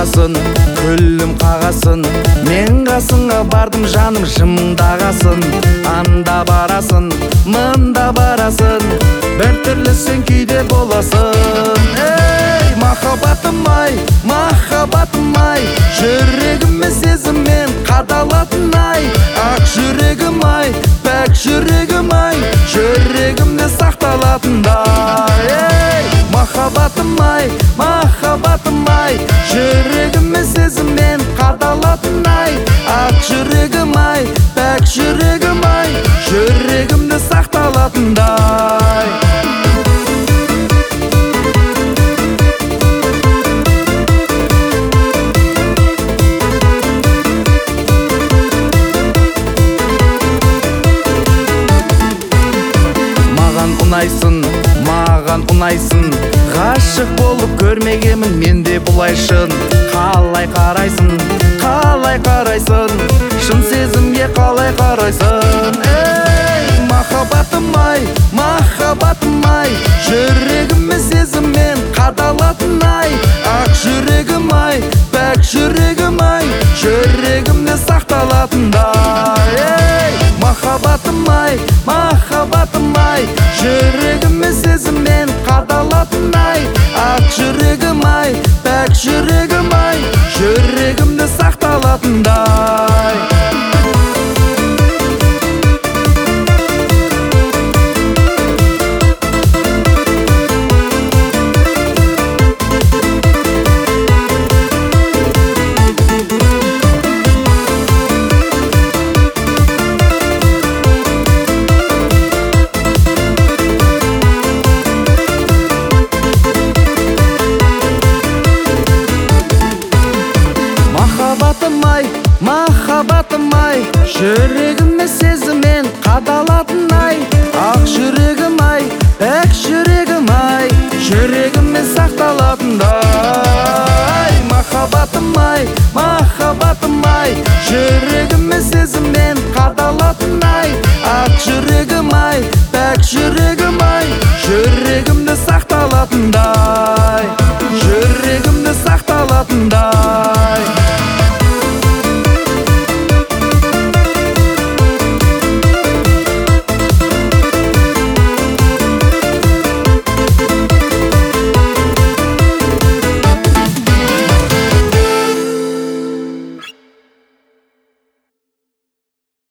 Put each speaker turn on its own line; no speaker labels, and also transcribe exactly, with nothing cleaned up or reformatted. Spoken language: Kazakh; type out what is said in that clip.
қағасын, күлім қағасын. Мен қасыңа бардым жаным жымдағасын. Анда барасын, мында барасын, бір түрлі сен күйде боласын. Ей, махаббатым ай, махаббатым ай, жүрегіме сезіммен қадалатын ай. Ақ жүрегім ай, пәк жүрегім ай, жүрегімде сақталатындай. Ей, махаббатым ай, махаббатым ай, жүрегіме сезіммен қадалатын ай. Ақ жүрегім ай, пәк жүрегім ай, жүрегімде сақталатындай. Ұнайсың, маған ұнайсың, ғашық болып көрмегемін менде бұлайшын. Қалай қарайсың, қалай қарайсың, шын сезімге қалай қарайсың. Ей, махаббатым ай, махаббатым ай, жүрегіме сезіммен қадалатын ай. Ақ жүрегім ай, пәк жүрегім ай, жүрегімде сақталатындай. Ей, махаббатым ай, махаббатым ай, жүрегіме сезіммен қадалатын ай. Ақ жүрегім ай, пәк жүрегім ай, жүрегімде сақталатындай. Махаббатым ай, махаббатым ай, жүрегіме сезіммен қадалатын ай. Ақ жүрегім ай, пәк жүрегім ай, жүрегіме сақталатындай. Махаббатым ай, махаббатым ай, жүрегіме сезіммен қадалатын ай. Ақ жүрегім ай, пәк жүрегім ай, жүрегімде сақталатындай.